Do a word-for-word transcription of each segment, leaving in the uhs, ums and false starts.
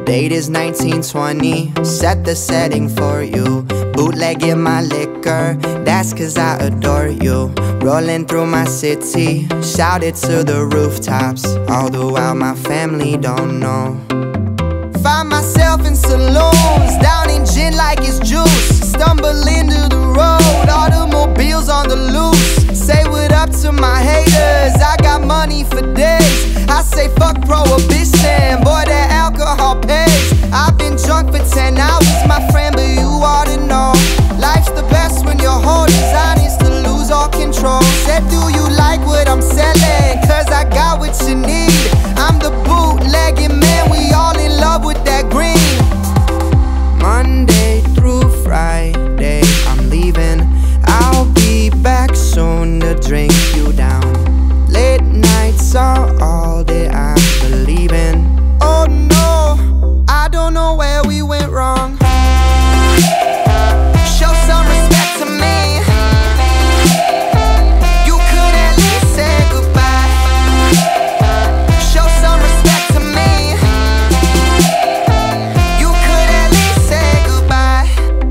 date is nineteen twenty, set the setting for you. Bootlegging my liquor, that's cause I adore you. Rolling through my city, shout it to the rooftops, all the while my family don't know. Find myself in saloons, downing gin like it's juice. Stumble into the road, automobiles on the loose. Say what up to my haters, I got money for days. I say fuck prohibition, boy that alcohol pays. I've been drunk for ten hours, my friend, but you ought to know life's the best when your heart is honest to lose all control. Said do you like what I'm selling, cause I got what you need. I'm the bootlegging man, we all in love with that green. Monday through Friday, I'm leaving. I'll be back soon to drink you down. Late nights are all that I believe in. Oh no, I don't know where we went wrong. Show some respect to me. You could at least say goodbye. Show some respect to me. You could at least say goodbye.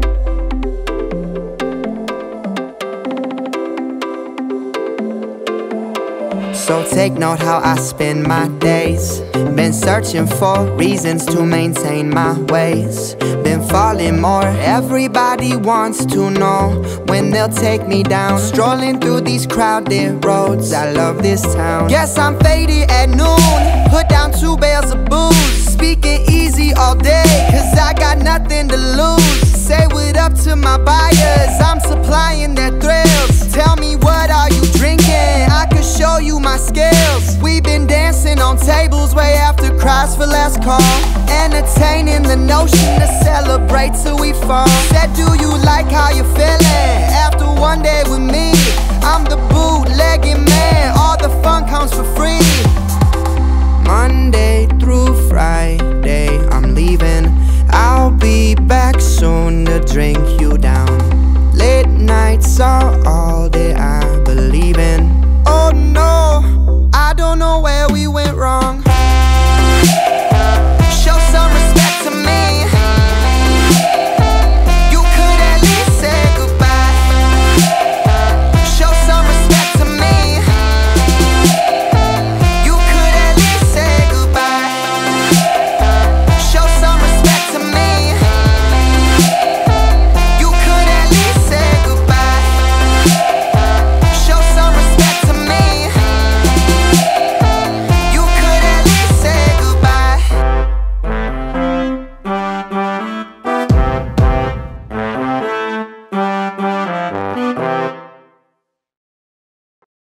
So take note how I spend my days. Been searching for reasons to maintain my ways. Been falling more, everybody wants to know when they'll take me down. Strolling through these crowded roads, I love this town. Guess I'm faded at noon, put down two bales of booze. Speaking easy all day, cause I got nothing to lose. Say what up to my buyers, I'm supplying their thrills. Tell me what are you drinking, I could show you my skills. We've been dancing on tables way after cries for last call. Entertaining the notion to celebrate till we fall. Said do you like how you feeling after one day with me? I'm the bootlegging man, all the fun comes for free. Monday through Friday,